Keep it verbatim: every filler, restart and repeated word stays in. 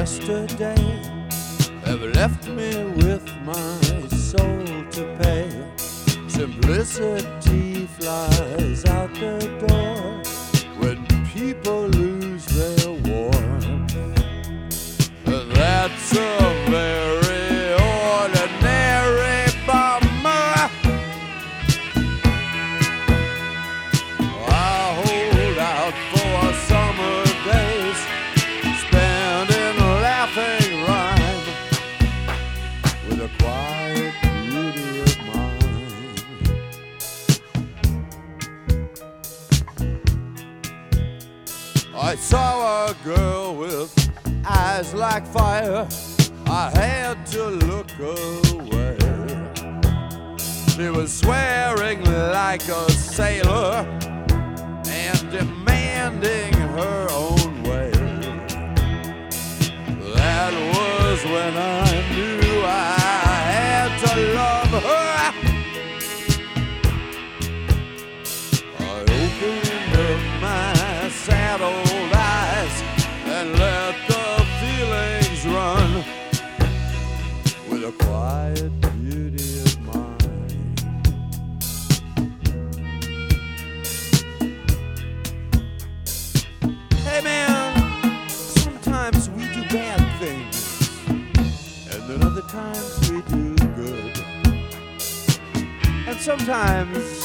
yesterday have left me with my soul to pay. Simplicity flies out the door when people lose their warmth. That's a very ordinary bummer. I hold out for summer days spent in laughing rhyme with a quiet beauty of mine. I saw a girl with eyes like fire. I had to look away. She was swearing like a sailor and demanding her own way. That was when I knew I had to love her. I opened up my sad old eyes and let the feelings run with a quiet beauty of mine. Hey man, sometimes we do bad things, and then other times we do good. And sometimes